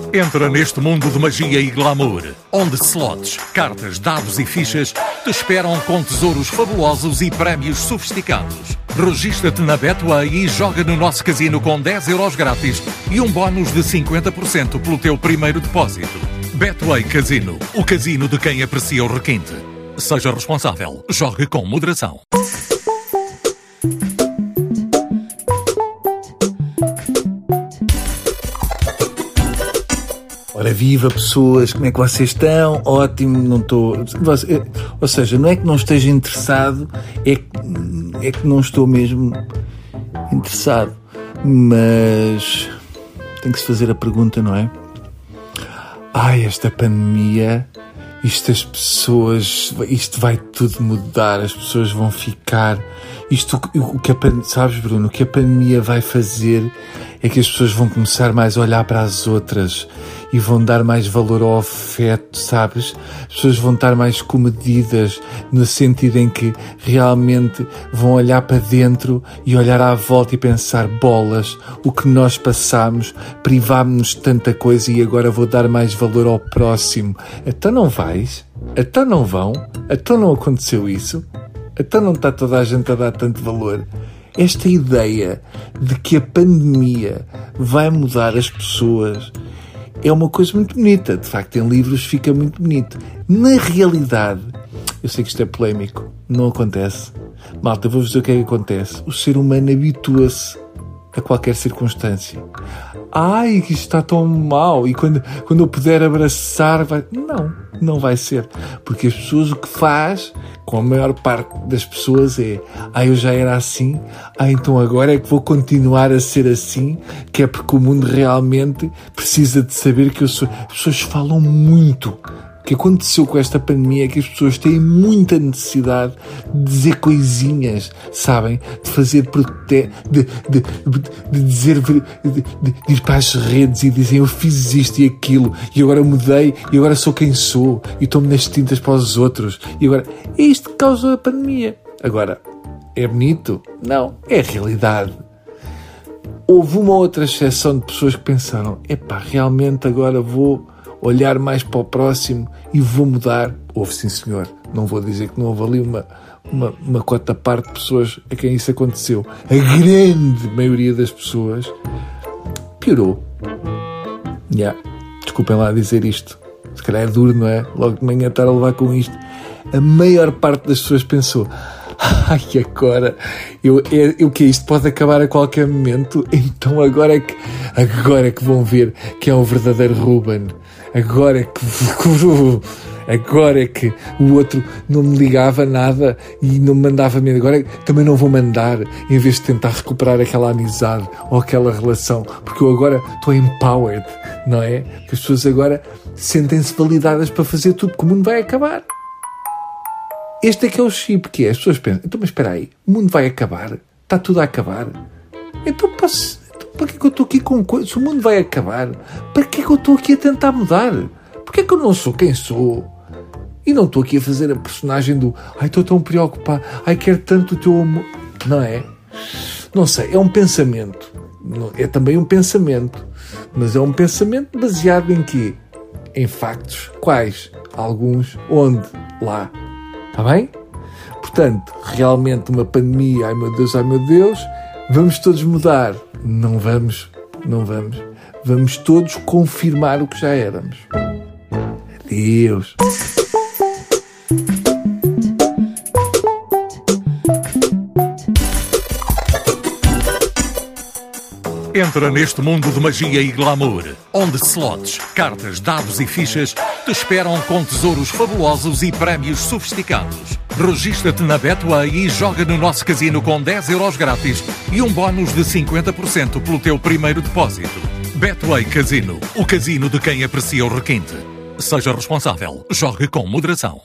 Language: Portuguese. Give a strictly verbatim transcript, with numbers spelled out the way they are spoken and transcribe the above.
Entra neste mundo de magia e glamour, onde slots, cartas, dados e fichas te esperam com tesouros fabulosos e prémios sofisticados. Registra-te na Betway e joga no nosso casino com dez euros grátis e um bónus de cinquenta por cento pelo teu primeiro depósito. Betway Casino, o casino de quem aprecia o requinte. Seja responsável, jogue com moderação. Ora viva pessoas, como é que vocês estão? Ótimo, não estou... Ou seja, não é que não esteja interessado, é que, é que não estou mesmo interessado. Mas tem que se fazer a pergunta, não é? Ai, esta pandemia, isto as pessoas, isto vai tudo mudar, as pessoas vão ficar... Isto, o que a, sabes, Bruno, o que a pandemia vai fazer é que as pessoas vão começar mais a olhar para as outras e vão dar mais valor ao afeto, sabes? As pessoas vão estar mais comedidas no sentido em que realmente vão olhar para dentro e olhar à volta e pensar, bolas, o que nós passamos, privámos-nos de tanta coisa e agora vou dar mais valor ao próximo. Então não vais? Então não vão? Então não aconteceu isso? Então não está toda a gente a dar tanto valor? Esta ideia de que a pandemia vai mudar as pessoas é uma coisa muito bonita. De facto, em livros fica muito bonito. Na realidade, eu sei que isto é polémico, não acontece. Malta, vou-vos dizer o que é que acontece. O ser humano habitua-se a qualquer circunstância. Ai, que isto está tão mal. E quando, quando eu puder abraçar, vai... Não, não vai ser. Porque as pessoas o que faz, com a maior parte das pessoas, é ah, eu já era assim, ah, então agora é que vou continuar a ser assim, que é porque o mundo realmente precisa de saber que eu sou... As pessoas falam muito. O que aconteceu com esta pandemia é que as pessoas têm muita necessidade de dizer coisinhas, sabem? De fazer prote... de, de, de, de dizer, de, de, de ir para as redes e dizem eu fiz isto e aquilo e agora mudei e agora sou quem sou e estou-me nas tintas para os outros e agora é isto que causa a pandemia. Agora, é bonito? Não, é a realidade. Houve uma outra exceção de pessoas que pensaram epá, realmente agora vou olhar mais para o próximo e vou mudar. Houve, sim senhor. Não vou dizer que não houve ali uma, uma, uma cota parte de pessoas a quem isso aconteceu. A grande maioria das pessoas piorou. Yeah. Desculpem lá dizer isto. Se calhar é duro, não é? Logo de manhã estar a levar com isto. A maior parte das pessoas pensou ai, agora eu, é, eu que isto pode acabar a qualquer momento, então agora é que agora é que vão ver que é um verdadeiro Ruben. Agora é que agora é que o outro não me ligava nada e não me mandava medo. Agora também não vou mandar, em vez de tentar recuperar aquela amizade ou aquela relação, porque eu agora estou empowered, não é? Que as pessoas agora sentem-se validadas para fazer tudo, porque o mundo vai acabar. Este é que é o chip, que é, as pessoas pensam, então mas espera aí, o mundo vai acabar? Está tudo a acabar? Então, posso, então para que é que eu estou aqui com coisas? Se o mundo vai acabar, para que é que eu estou aqui a tentar mudar? Porque é que eu não sou quem sou? E não estou aqui a fazer a personagem do ai, estou tão preocupado, ai, quero tanto o teu amor. Não é? Não sei, é um pensamento. É também um pensamento. Mas é um pensamento baseado em quê? Em factos. Quais? Alguns. Onde? Lá. Está bem? Portanto, realmente uma pandemia, ai meu Deus, ai meu Deus, vamos todos mudar? Não vamos, não vamos. Vamos todos confirmar o que já éramos. Adeus. Entra neste mundo de magia e glamour, onde slots, cartas, dados e fichas te esperam com tesouros fabulosos e prémios sofisticados. Registra-te na Betway e joga no nosso casino com dez euros grátis e um bónus de cinquenta por cento pelo teu primeiro depósito. Betway Casino, o casino de quem aprecia o requinte. Seja responsável, jogue com moderação.